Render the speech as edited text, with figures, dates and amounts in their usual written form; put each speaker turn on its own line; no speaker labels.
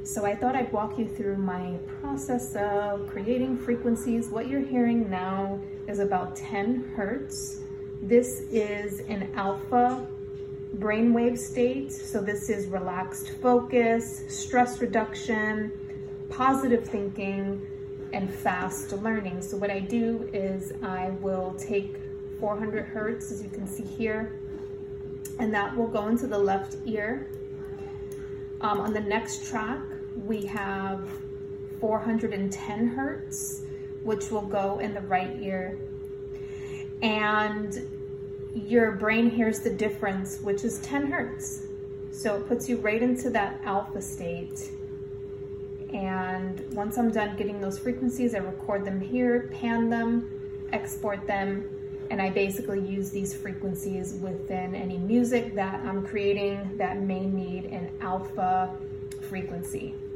So I thought I'd walk you through my process of creating frequencies. What you're hearing now is about 10 hertz. This is an alpha brainwave state. So this is relaxed focus, stress reduction, positive thinking, and fast learning. So what I do is I will take 400 hertz, as you can see here, and that will go into the left ear. On the next track, we have 410 hertz, which will go in the right ear. And your brain hears the difference, which is 10 hertz. So it puts you right into that alpha state. And once I'm done getting those frequencies, I record them here, pan them, export them, and I basically use these frequencies within any music that I'm creating that may need an alpha frequency.